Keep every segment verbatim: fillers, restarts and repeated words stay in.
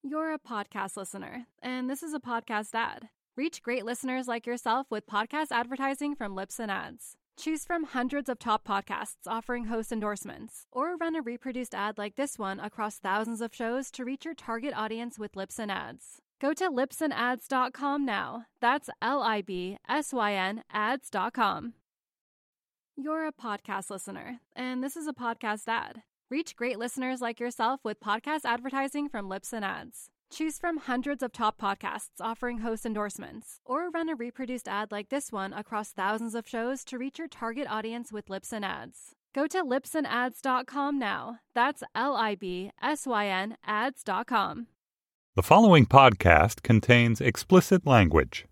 You're a podcast listener, and this is a podcast ad. Reach great listeners like yourself with podcast advertising from Libsyn Ads. Choose from hundreds of top podcasts offering host endorsements, or run a reproduced ad like this one across thousands of shows to reach your target audience with Libsyn Ads. Go to libsyn ads dot com now. That's L I B S Y N ads dot com. You're a podcast listener, and this is a podcast ad. Reach great listeners like yourself with podcast advertising from Libsyn Ads. Choose from hundreds of top podcasts offering host endorsements, or run a reproduced ad like this one across thousands of shows to reach your target audience with Libsyn Ads. Go to libsyn ads dot com now. That's L I B S Y N ads dot com. The following podcast contains explicit language.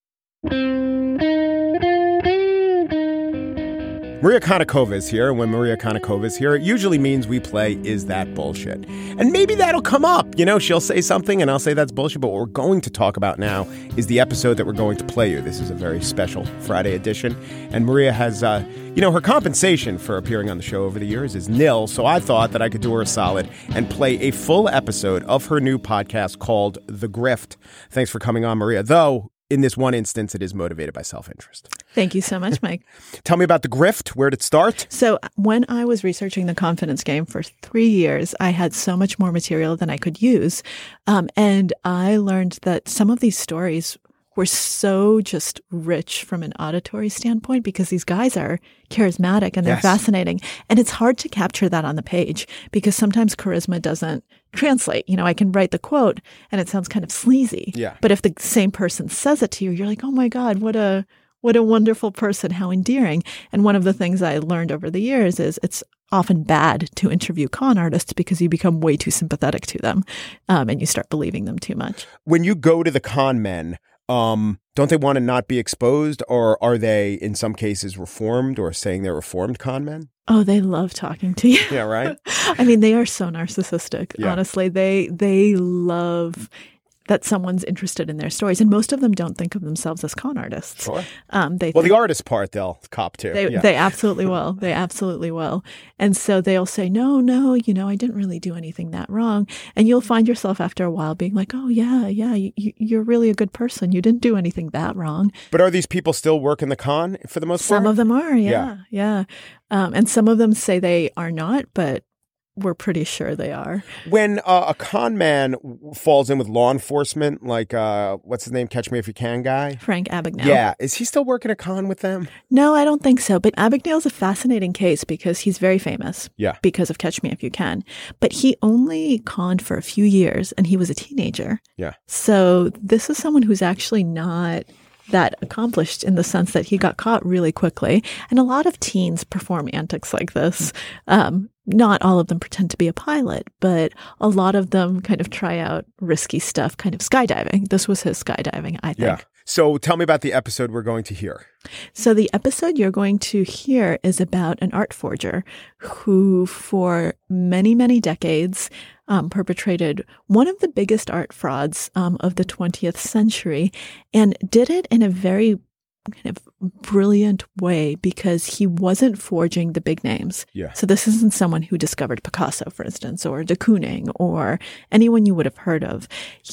Maria Konnikova is here, and when Maria Konnikova is here, it usually means we play Is That Bullshit? And maybe that'll come up. You know, she'll say something, and I'll say that's bullshit, but what we're going to talk about now is the episode that we're going to play you. This is a very special Friday edition, and Maria has, uh, you know, her compensation for appearing on the show over the years is nil, so I thought that I could do her a solid and play a full episode of her new podcast called The Grift. Thanks for coming on, Maria, though in this one instance, it is motivated by self-interest. Thank you so much, Mike. Tell me about The Grift. Where did it start? So when I was researching the confidence game for three years, I had so much more material than I could use. Um, and I learned that some of these stories were so just rich from an auditory standpoint because these guys are charismatic and they're Yes. fascinating. And it's hard to capture that on the page because sometimes charisma doesn't translate. You know, I can write the quote and it sounds kind of sleazy. Yeah. But if the same person says it to you, you're like, oh my God, what a what a wonderful person, how endearing. And one of the things I learned over the years is it's often bad to interview con artists because you become way too sympathetic to them um, and you start believing them too much. When you go to the con men, um, don't they want to not be exposed, or are they in some cases reformed or saying they're reformed con men? Oh, they love talking to you. Yeah, right? I mean, they are so narcissistic. Yeah. Honestly, they they love that someone's interested in their stories. And most of them don't think of themselves as con artists. Sure. Um, they Well, think, the artist part, they'll cop to. They, yeah. they absolutely will. They absolutely will. And so they'll say, no, no, you know, I didn't really do anything that wrong. And you'll find yourself after a while being like, oh, yeah, yeah, you, you're really a good person. You didn't do anything that wrong. But are these people still working the con for the most part? Some of them are, Yeah. yeah, yeah. Um, and some of them say they are not, but we're pretty sure they are. When uh, a con man w- falls in with law enforcement, like, uh, what's his name, Catch Me If You Can guy? Frank Abagnale. Yeah. Is he still working a con with them? No, I don't think so. But Abagnale's a fascinating case because he's very famous. Yeah. Because of Catch Me If You Can. But he only conned for a few years and he was a teenager. Yeah. So this is someone who's actually not that accomplished in the sense that he got caught really quickly. And a lot of teens perform antics like this. Um, not all of them pretend to be a pilot, but a lot of them kind of try out risky stuff, kind of skydiving. This was his skydiving, I think. Yeah. So tell me about the episode we're going to hear. So the episode you're going to hear is about an art forger who for many, many decades um, perpetrated one of the biggest art frauds um, of the twentieth century and did it in a very kind of brilliant way because he wasn't forging the big names. Yeah. So this isn't someone who discovered Picasso, for instance, or de Kooning, or anyone you would have heard of.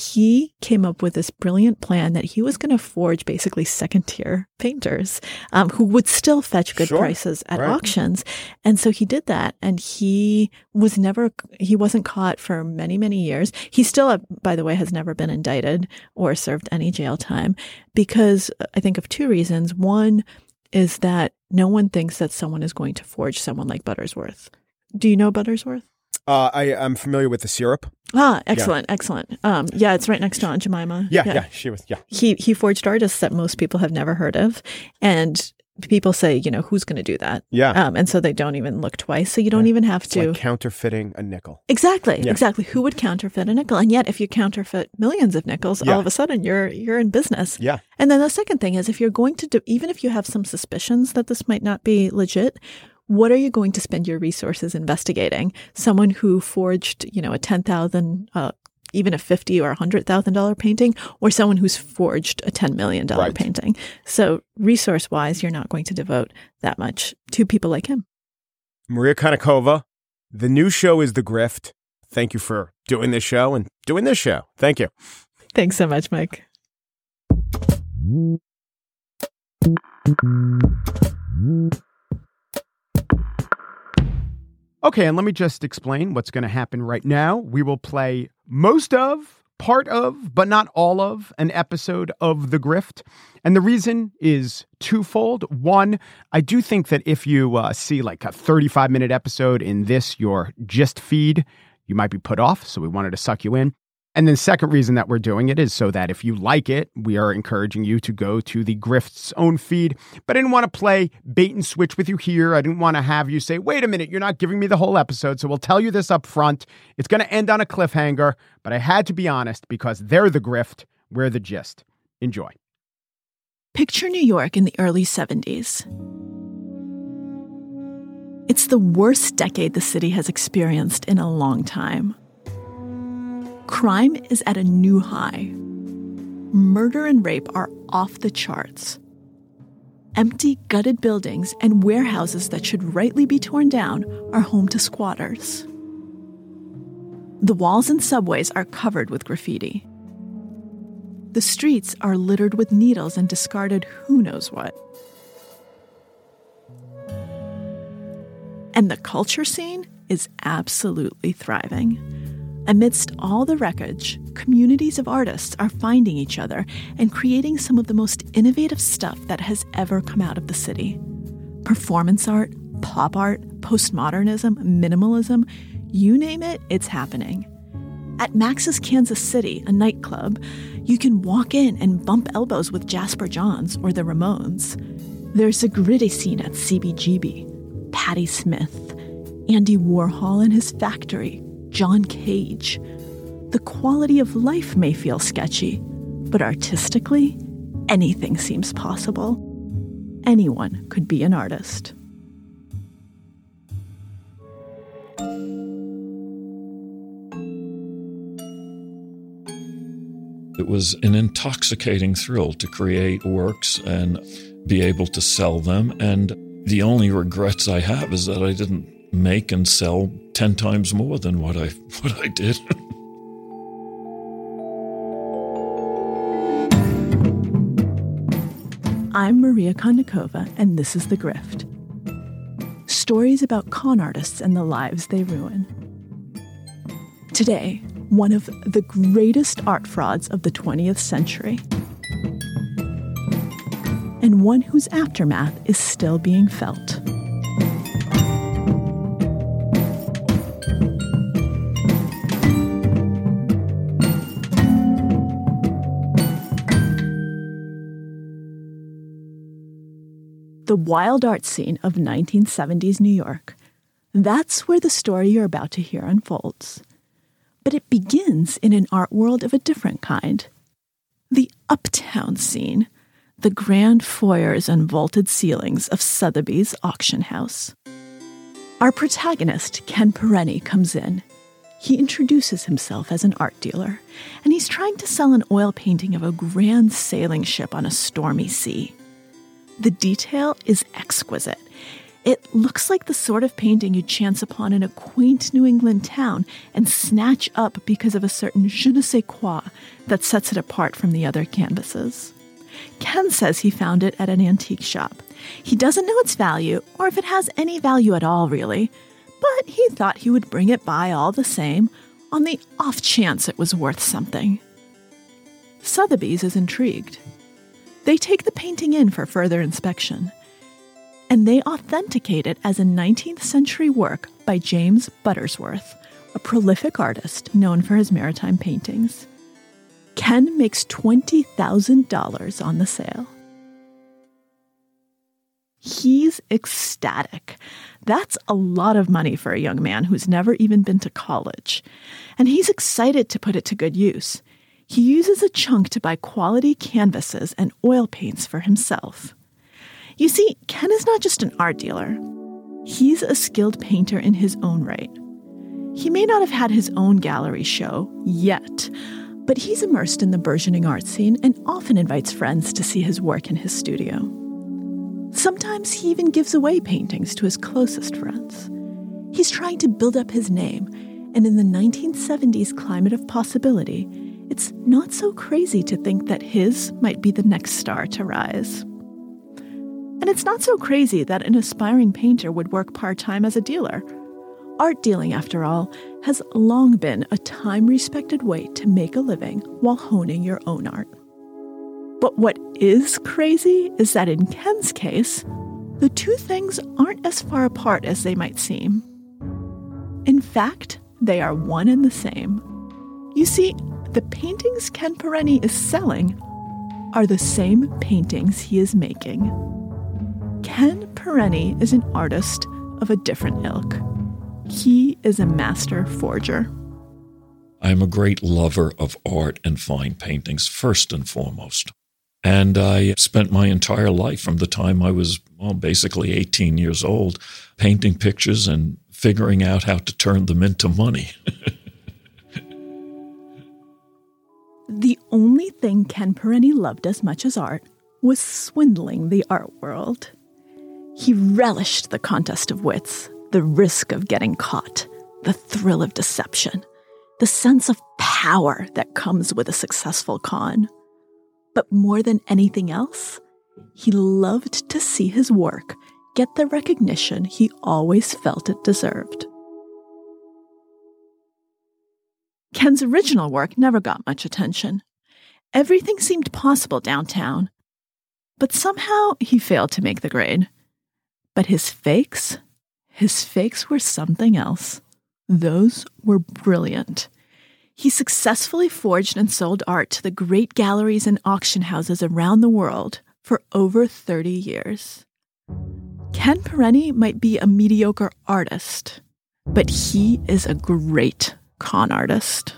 He came up with this brilliant plan that he was going to forge basically second-tier painters um, who would still fetch good Sure. prices at Right. auctions. And so he did that, and he was never, he wasn't caught for many, many years. He still, uh, by the way, has never been indicted or served any jail time because I think of two reasons. One is that no one thinks that someone is going to forge someone like Buttersworth. Do you know Buttersworth? Uh, I, I'm familiar with the syrup. Ah, excellent, excellent. Um, yeah, it's right next to Aunt Jemima. Yeah, yeah, she was, yeah. He he forged artists that most people have never heard of, and people say, you know, who's going to do that? Yeah. Um, and so they don't even look twice. So you don't even have It's to. like counterfeiting a nickel. Exactly, Yeah. exactly. Who would counterfeit a nickel? And yet, if you counterfeit millions of nickels, Yeah. all of a sudden you're you're in business. Yeah. And then the second thing is, if you're going to do, even if you have some suspicions that this might not be legit, what are you going to spend your resources investigating? Someone who forged, you know, a ten thousand, uh, even a fifty or a hundred thousand dollar painting, or someone who's forged a ten million dollar Right. painting. So resource wise, you're not going to devote that much to people like him. Maria Konnikova, the new show is The Grift. Thank you for doing this show and doing this show. Thank you. Thanks so much, Mike. Okay, and let me just explain what's going to happen right now. We will play most of, part of, but not all of an episode of The Grift. And the reason is twofold. One, I do think that if you uh, see like a thirty-five minute episode in this, your gist feed, you might be put off. So we wanted to suck you in. And then the second reason that we're doing it is so that if you like it, we are encouraging you to go to The Grift's own feed. But I didn't want to play bait and switch with you here. I didn't want to have you say, wait a minute, you're not giving me the whole episode. So we'll tell you this up front. It's going to end on a cliffhanger, but I had to be honest because they're The Grift, we're the gist. Enjoy. Picture New York in the early seventies. It's the worst decade the city has experienced in a long time. Crime is at a new high. Murder and rape are off the charts. Empty, gutted buildings and warehouses that should rightly be torn down are home to squatters. The walls and subways are covered with graffiti. The streets are littered with needles and discarded who knows what. And the culture scene is absolutely thriving. Amidst all the wreckage, communities of artists are finding each other and creating some of the most innovative stuff that has ever come out of the city. Performance art, pop art, postmodernism, minimalism, you name it, it's happening. At Max's Kansas City, a nightclub, you can walk in and bump elbows with Jasper Johns or the Ramones. There's a gritty scene at C B G B, Patti Smith, Andy Warhol and his factory, John Cage. The quality of life may feel sketchy, but artistically, anything seems possible. Anyone could be an artist. It was an intoxicating thrill to create works and be able to sell them. And the only regrets I have is that I didn't make and sell ten times more than what I what I did. I'm Maria Konnikova, and this is The Grift. Stories about con artists and the lives they ruin. Today, one of the greatest art frauds of the twentieth century, and one whose aftermath is still being felt. The wild art scene of nineteen seventies New York. That's where the story you're about to hear unfolds. But it begins in an art world of a different kind. The uptown scene, the grand foyers and vaulted ceilings of Sotheby's auction house. Our protagonist, Ken Perenni, comes in. He introduces himself as an art dealer, and he's trying to sell an oil painting of a grand sailing ship on a stormy sea. The detail is exquisite. It looks like the sort of painting you'd chance upon in a quaint New England town and snatch up because of a certain je ne sais quoi that sets it apart from the other canvases. Ken says he found it at an antique shop. He doesn't know its value, or if it has any value at all, really, but he thought he would bring it by all the same on the off chance it was worth something. Sotheby's is intrigued. They take the painting in for further inspection, and they authenticate it as a nineteenth century work by James Buttersworth, a prolific artist known for his maritime paintings. Ken makes twenty thousand dollars on the sale. He's ecstatic. That's a lot of money for a young man who's never even been to college. And he's excited to put it to good use. He uses a chunk to buy quality canvases and oil paints for himself. You see, Ken is not just an art dealer. He's a skilled painter in his own right. He may not have had his own gallery show yet, but he's immersed in the burgeoning art scene and often invites friends to see his work in his studio. Sometimes he even gives away paintings to his closest friends. He's trying to build up his name, And in the nineteen seventies climate of possibility, it's not so crazy to think that his might be the next star to rise. And it's not so crazy that an aspiring painter would work part-time as a dealer. Art dealing, after all, has long been a time-respected way to make a living while honing your own art. But what is crazy is that in Ken's case, the two things aren't as far apart as they might seem. In fact, they are one and the same. You see, the paintings Ken Pereni is selling are the same paintings he is making. Ken Pereni is an artist of a different ilk. He is a master forger. I'm a great lover of art and fine paintings, first and foremost. And I spent my entire life from the time I was, well, basically eighteen years old, painting pictures and figuring out how to turn them into money. The only thing Ken Pereni loved as much as art was swindling the art world. He relished the contest of wits, the risk of getting caught, the thrill of deception, the sense of power that comes with a successful con. But more than anything else, he loved to see his work get the recognition he always felt it deserved. Ken's original work never got much attention. Everything seemed possible downtown, but somehow he failed to make the grade. But his fakes, his fakes were something else. Those were brilliant. He successfully forged and sold art to the great galleries and auction houses around the world for over thirty years. Ken Pereni might be a mediocre artist, but he is a great con artist.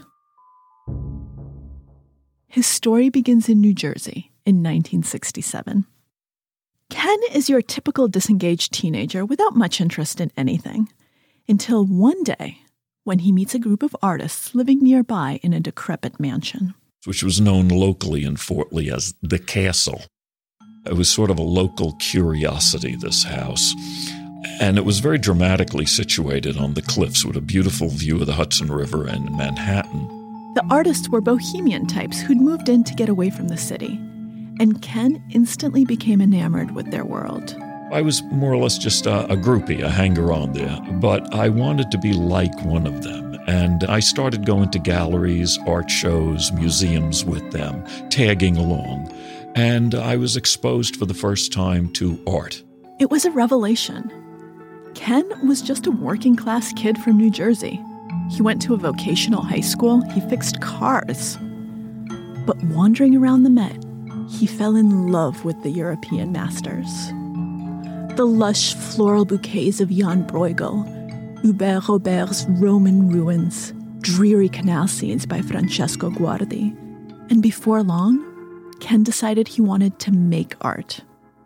His story begins in New Jersey in nineteen sixty-seven. Ken is your typical disengaged teenager without much interest in anything, until one day when he meets a group of artists living nearby in a decrepit mansion. Which was known locally in Fort Lee as the Castle. It was sort of a local curiosity, this house. And it was very dramatically situated on the cliffs with a beautiful view of the Hudson River and Manhattan. The artists were bohemian types who'd moved in to get away from the city, and Ken instantly became enamored with their world. I was more or less just a, a groupie, a hanger-on there, but I wanted to be like one of them. And I started going to galleries, art shows, museums with them, tagging along. And I was exposed for the first time to art. It was a revelation. Ken was just a working-class kid from New Jersey. He went to a vocational high school. He fixed cars. But wandering around the Met, he fell in love with the European masters. The lush floral bouquets of Jan Bruegel, Hubert Robert's Roman ruins, dreary canal scenes by Francesco Guardi. And before long, Ken decided he wanted to make art.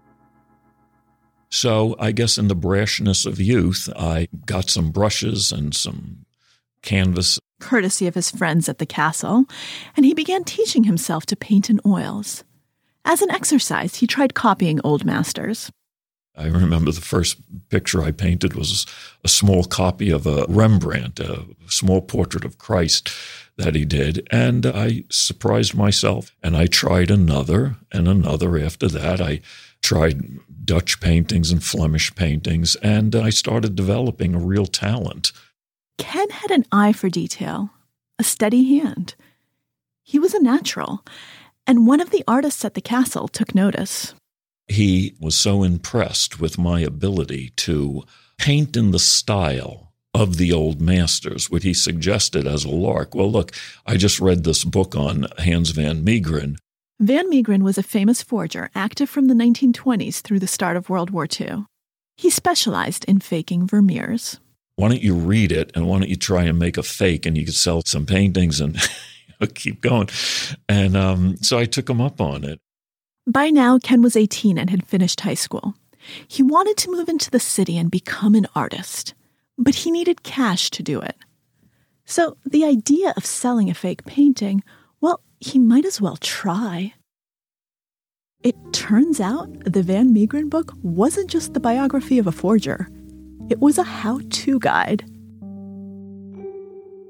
So I guess in the brashness of youth, I got some brushes and some canvas, courtesy of his friends at the castle, and he began teaching himself to paint in oils. As an exercise, he tried copying old masters. I remember the first picture I painted was a small copy of a Rembrandt, a small portrait of Christ that he did, and I surprised myself, and I tried another and another after that. I tried Dutch paintings and Flemish paintings, and I started developing a real talent. Ken had an eye for detail, a steady hand. He was a natural, and one of the artists at the castle took notice. He was so impressed with my ability to paint in the style of the old masters, what he suggested as a lark. Well, look, I just read this book on Hans van Meegeren. Van Meegeren was a famous forger, active from the nineteen twenties through the start of World War Two. He specialized in faking Vermeers. Why don't you read it, and why don't you try and make a fake, and you could sell some paintings and keep going. And um, so I took him up on it. By now, Ken was eighteen and had finished high school. He wanted to move into the city and become an artist, but he needed cash to do it. So the idea of selling a fake painting, well, he might as well try. It turns out the Van Meegeren book wasn't just the biography of a forger. It was a how-to guide.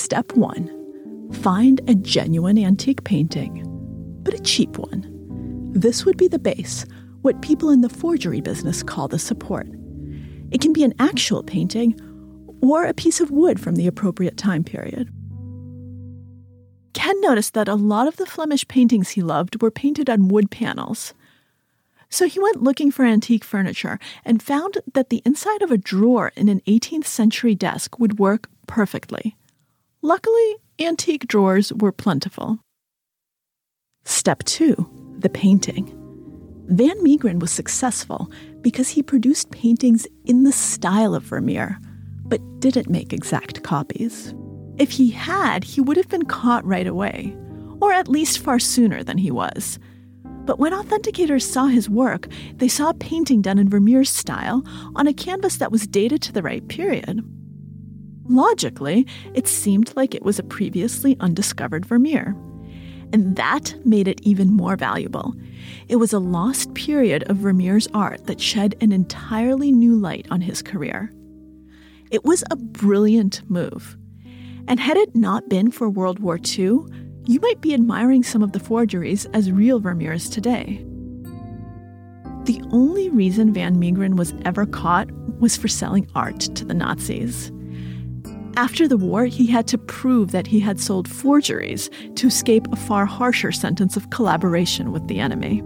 Step one. Find a genuine antique painting, but a cheap one. This would be the base, what people in the forgery business call the support. It can be an actual painting or a piece of wood from the appropriate time period. Ken noticed that a lot of the Flemish paintings he loved were painted on wood panels. So he went looking for antique furniture and found that the inside of a drawer in an eighteenth century desk would work perfectly. Luckily, antique drawers were plentiful. Step two, the painting. Van Meegeren was successful because he produced paintings in the style of Vermeer, but didn't make exact copies. If he had, he would have been caught right away, or at least far sooner than he was. But when authenticators saw his work, they saw a painting done in Vermeer's style on a canvas that was dated to the right period. Logically, it seemed like it was a previously undiscovered Vermeer. And that made it even more valuable. It was a lost period of Vermeer's art that shed an entirely new light on his career. It was a brilliant move. And had it not been for World War Two, you might be admiring some of the forgeries as real Vermeers today. The only reason Van Meegeren was ever caught was for selling art to the Nazis. After the war, he had to prove that he had sold forgeries to escape a far harsher sentence of collaboration with the enemy.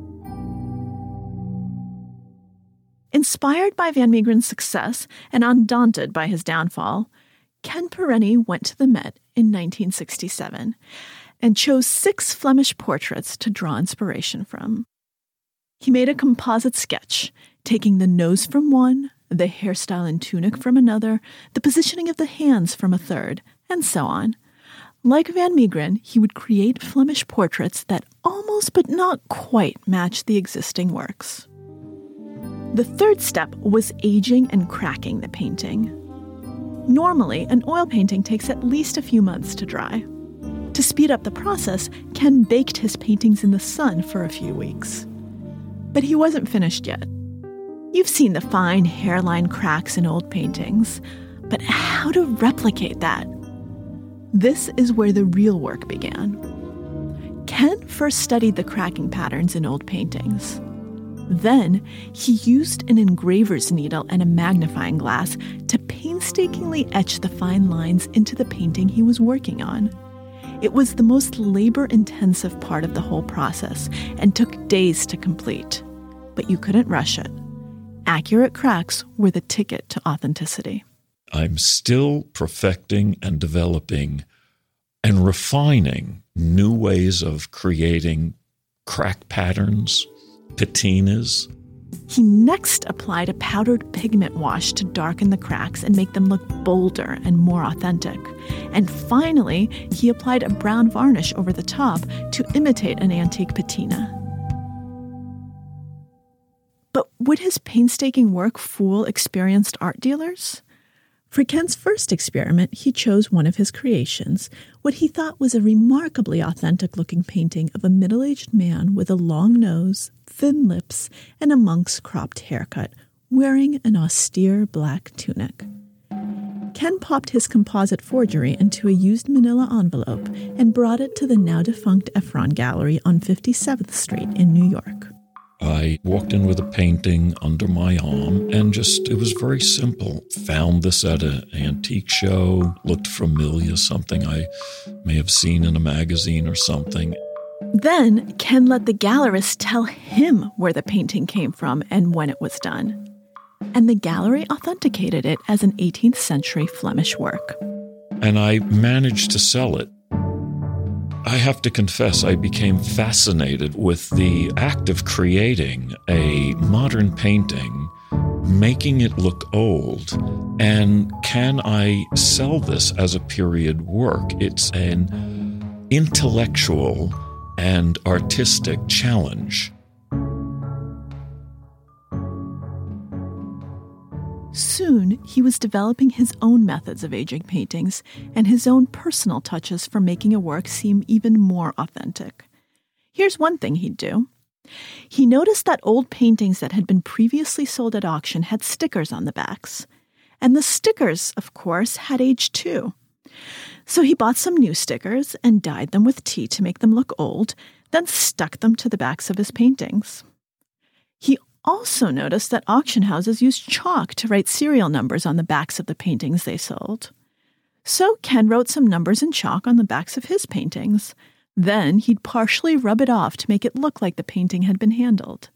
Inspired by Van Meegeren's success and undaunted by his downfall, Ken Perrenny went to the Met in nineteen sixty-seven and chose six Flemish portraits to draw inspiration from. He made a composite sketch, taking the nose from one, the hairstyle and tunic from another, the positioning of the hands from a third, and so on. Like Van Meegeren, he would create Flemish portraits that almost but not quite matched the existing works. The third step was aging and cracking the painting. Normally, an oil painting takes at least a few months to dry. To speed up the process, Ken baked his paintings in the sun for a few weeks. But he wasn't finished yet. You've seen the fine hairline cracks in old paintings, but how to replicate that? This is where the real work began. Ken first studied the cracking patterns in old paintings. Then, he used an engraver's needle and a magnifying glass to painstakingly etch the fine lines into the painting he was working on. It was the most labor-intensive part of the whole process and took days to complete. But you couldn't rush it. Accurate cracks were the ticket to authenticity. I'm still perfecting and developing and refining new ways of creating crack patterns, patinas. He next applied a powdered pigment wash to darken the cracks and make them look bolder and more authentic. And finally, he applied a brown varnish over the top to imitate an antique patina. But would his painstaking work fool experienced art dealers? For Ken's first experiment, he chose one of his creations, what he thought was a remarkably authentic-looking painting of a middle-aged man with a long nose, thin lips, and a monk's cropped haircut, wearing an austere black tunic. Ken popped his composite forgery into a used manila envelope and brought it to the now-defunct Efron Gallery on fifty-seventh Street in New York. I walked in with a painting under my arm and just, it was very simple. Found this at an antique show, looked familiar, something I may have seen in a magazine or something. Then Ken let the gallerist tell him where the painting came from and when it was done. And the gallery authenticated it as an eighteenth century Flemish work. And I managed to sell it. I have to confess, I became fascinated with the act of creating a modern painting, making it look old, and can I sell this as a period work? It's an intellectual and artistic challenge. Soon, he was developing his own methods of aging paintings and his own personal touches for making a work seem even more authentic. Here's one thing he'd do. He noticed that old paintings that had been previously sold at auction had stickers on the backs. And the stickers, of course, had aged too. So he bought some new stickers and dyed them with tea to make them look old, then stuck them to the backs of his paintings. He also noticed that auction houses used chalk to write serial numbers on the backs of the paintings they sold. So Ken wrote some numbers in chalk on the backs of his paintings. Then he'd partially rub it off to make it look like the painting had been handled.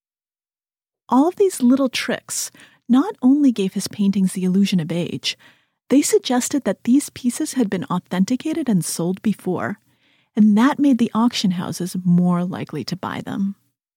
All of these little tricks not only gave his paintings the illusion of age, they suggested that these pieces had been authenticated and sold before, and that made the auction houses more likely to buy them.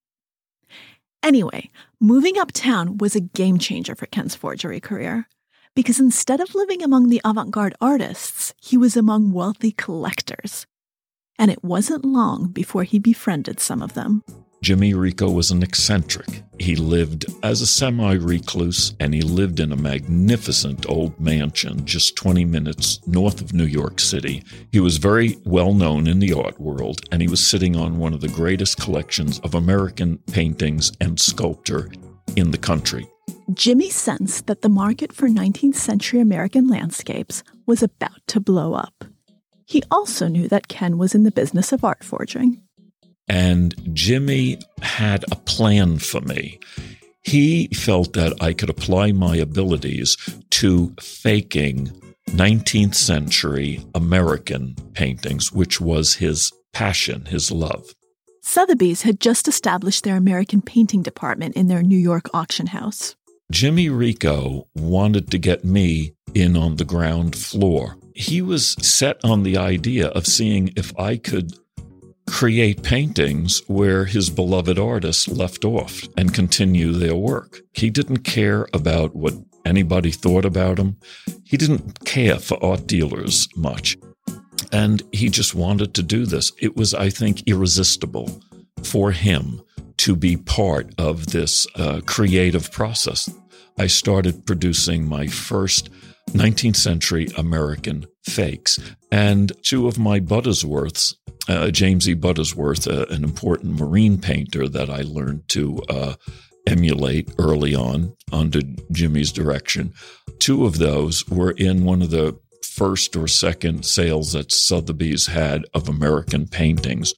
Anyway, moving uptown was a game changer for Ken's forgery career, because instead of living among the avant-garde artists, he was among wealthy collectors. And it wasn't long before he befriended some of them. Jimmy Rico was an eccentric. He lived as a semi-recluse, and he lived in a magnificent old mansion just twenty minutes north of New York City. He was very well known in the art world, and he was sitting on one of the greatest collections of American paintings and sculpture in the country. Jimmy sensed that the market for nineteenth century American landscapes was about to blow up. He also knew that Ken was in the business of art forging. And Jimmy had a plan for me. He felt that I could apply my abilities to faking nineteenth century American paintings, which was his passion, his love. Sotheby's had just established their American painting department in their New York auction house. Jimmy Rico wanted to get me in on the ground floor. He was set on the idea of seeing if I could create paintings where his beloved artists left off and continue their work. He didn't care about what anybody thought about him. He didn't care for art dealers much. And he just wanted to do this. It was, I think, irresistible for him to be part of this uh, creative process. I started producing my first nineteenth century American fakes. And two of my Buttersworths, uh, James E. Buttersworth, uh, an important marine painter that I learned to uh, emulate early on under Jimmy's direction, two of those were in one of the first or second sales that Sotheby's had of American paintings.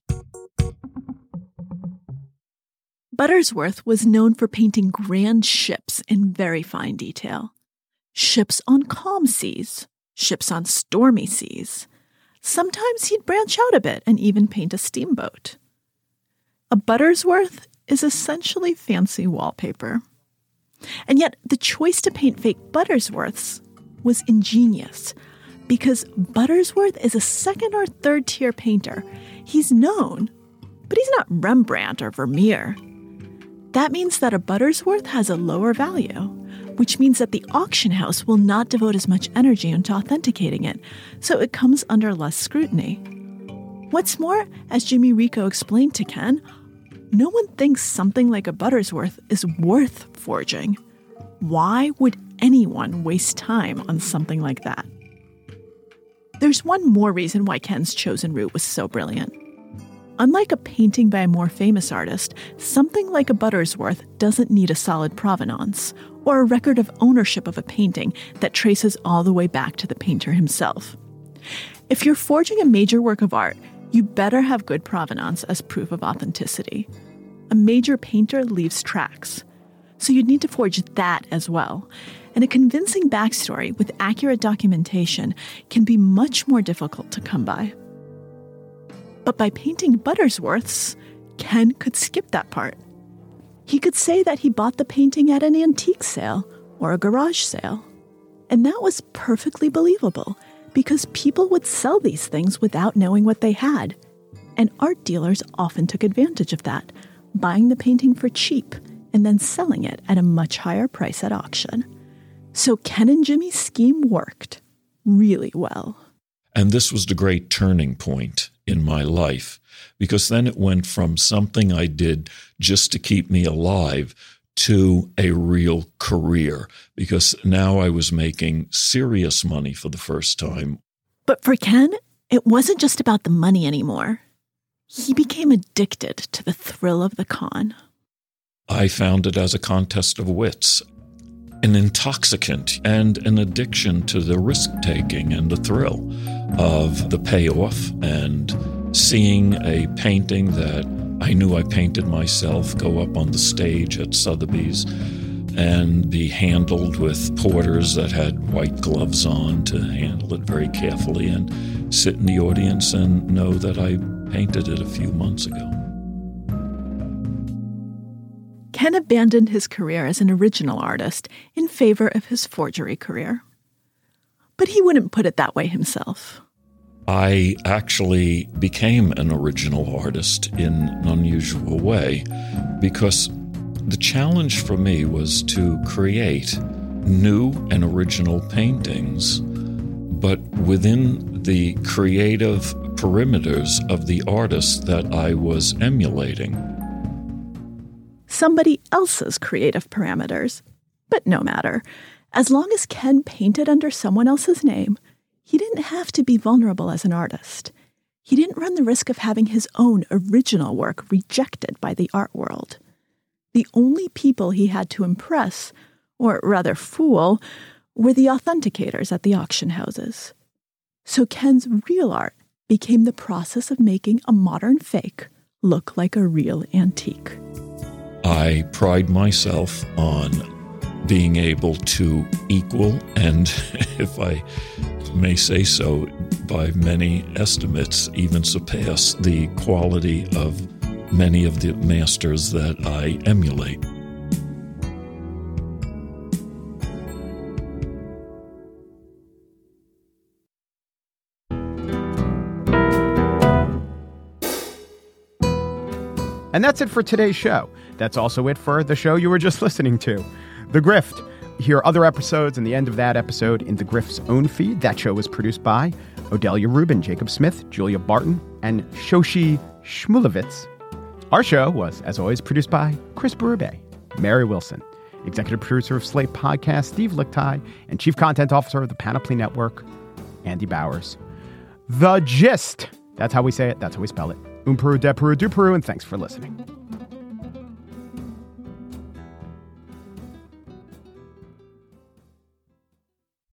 Buttersworth was known for painting grand ships in very fine detail. Ships on calm seas, ships on stormy seas. Sometimes he'd branch out a bit and even paint a steamboat. A Buttersworth is essentially fancy wallpaper. And yet the choice to paint fake Buttersworths was ingenious, because Buttersworth is a second or third tier painter. He's known, but he's not Rembrandt or Vermeer. That means that a Buttersworth has a lower value, which means that the auction house will not devote as much energy into authenticating it, so it comes under less scrutiny. What's more, as Jimmy Rico explained to Ken, no one thinks something like a Buttersworth is worth forging. Why would anyone waste time on something like that? There's one more reason why Ken's chosen route was so brilliant. Unlike a painting by a more famous artist, something like a Buttersworth doesn't need a solid provenance or a record of ownership of a painting that traces all the way back to the painter himself. If you're forging a major work of art, you better have good provenance as proof of authenticity. A major painter leaves tracks, so you'd need to forge that as well. And a convincing backstory with accurate documentation can be much more difficult to come by. But by painting Buttersworths, Ken could skip that part. He could say that he bought the painting at an antique sale or a garage sale. And that was perfectly believable, because people would sell these things without knowing what they had. And art dealers often took advantage of that, buying the painting for cheap and then selling it at a much higher price at auction. So Ken and Jimmy's scheme worked really well. And this was the great turning point in my life, because then it went from something I did just to keep me alive to a real career, because now I was making serious money for the first time. But for Ken, it wasn't just about the money anymore. He became addicted to the thrill of the con. I found it as a contest of wits. an intoxicant and an addiction to the risk-taking and the thrill of the payoff and seeing a painting that I knew I painted myself go up on the stage at Sotheby's and be handled with porters that had white gloves on to handle it very carefully, and sit in the audience and know that I painted it a few months ago. Ken abandoned his career as an original artist in favor of his forgery career. But he wouldn't put it that way himself. I actually became an original artist in an unusual way, because the challenge for me was to create new and original paintings, but within the creative perimeters of the artist that I was emulating. Somebody else's creative parameters, but no matter. As long as Ken painted under someone else's name, he didn't have to be vulnerable as an artist. He didn't run the risk of having his own original work rejected by the art world. The only people he had to impress, or rather fool, were the authenticators at the auction houses. So Ken's real art became the process of making a modern fake look like a real antique. I pride myself on being able to equal, and if I may say so, by many estimates, even surpass the quality of many of the masters that I emulate. And that's it for today's show. That's also it for the show you were just listening to, The Grift. Hear other episodes and the end of that episode in The Grift's own feed. That show was produced by Odelia Rubin, Jacob Smith, Julia Barton, and Shoshi Shmulevitz. Our show was, as always, produced by Chris Berube, Mary Wilson, executive producer of Slate Podcast, Steve Lickteig, and chief content officer of the Panoply Network, Andy Bowers. The Gist. That's how we say it. That's how we spell it. Um Peru, de Peru, du Peru, and thanks for listening.